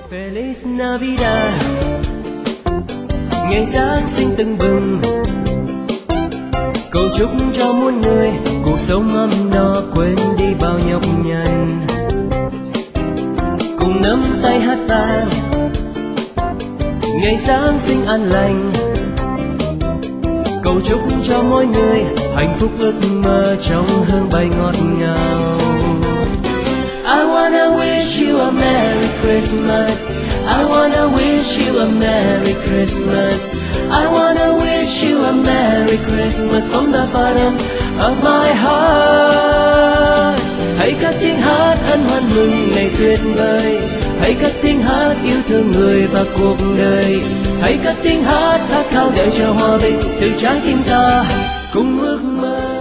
Feliz Navidad, ngày Giáng sinh tưng bừng, cầu chúc cho muôn người cuộc sống ấm no, quên đi bao nhọc nhằn, cùng nắm tay hát vang ngày Giáng sinh an lành, cầu chúc cho mỗi người hạnh phúc ước mơ trong hương bay ngọt ngào. I wanna wish you a Merry Christmas. I wanna wish you a Merry Christmas. I wanna wish you a Merry Christmas from the bottom of my heart. Hãy cất tiếng hát hân hoan mừng ngày tuyệt vời. Hãy cất tiếng hát yêu thương người và cuộc đời. Hãy cất tiếng hát khát khao đợi chờ hòa bình từ trái tim ta cùng ước mơ.